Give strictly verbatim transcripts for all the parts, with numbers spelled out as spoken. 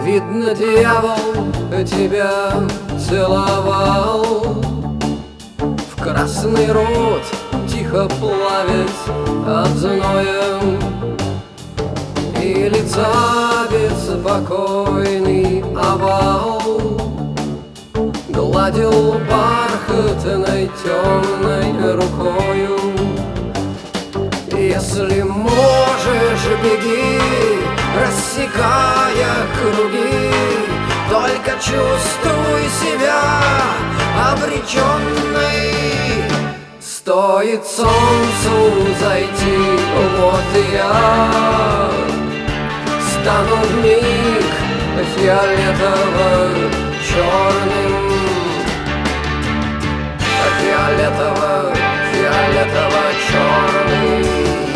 Видно, дьявол тебя целовал в красный рот, тихо плавясь от зноя, и лица беспокойный овал гладил бархатной темной рукою. Если можешь, беги, рассекая круги, только чувствуй себя обреченной. Стоит солнцу зайти, вот и я стану вмиг фиолетово-черным, фиолетово, фиолетово-черный,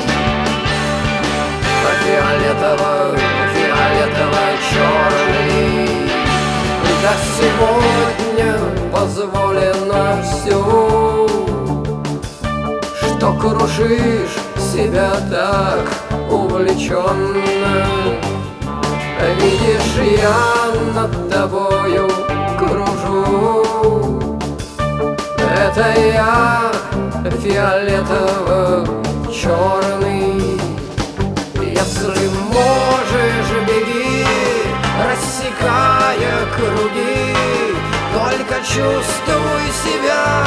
фиолетово, фиолетово-черный. Да сегодня позволено все, что кружишь себя так увлеченно. Видишь, я над тобою кружу, это я фиолетово-черный. Если можешь, беги, рассекая круги, только чувствуй себя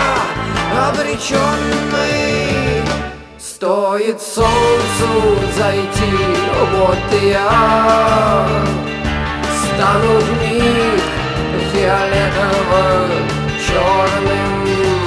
обреченной. Стоит солнцу зайти, вот и я стану вмиг фиолетово-черным.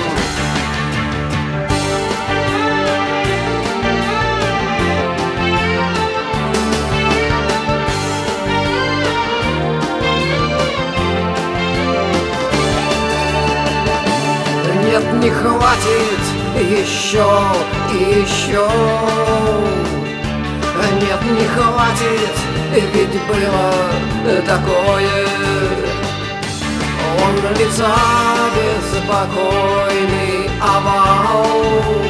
Нет, не хватит еще и еще. Нет, не хватит, ведь было такое. Он лица беспокойный овал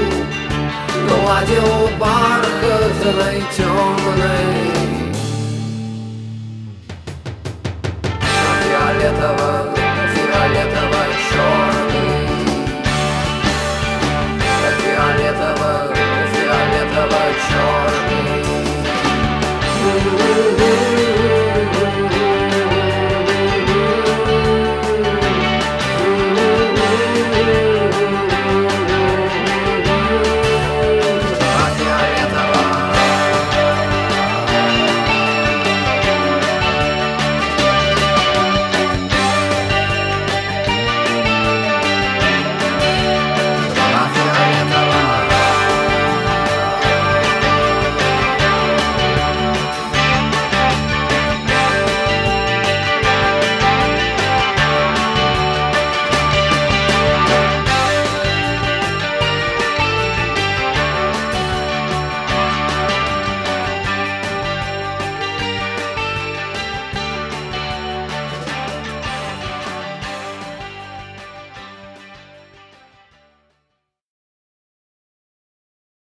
гладил бархатной темной, фиолетово.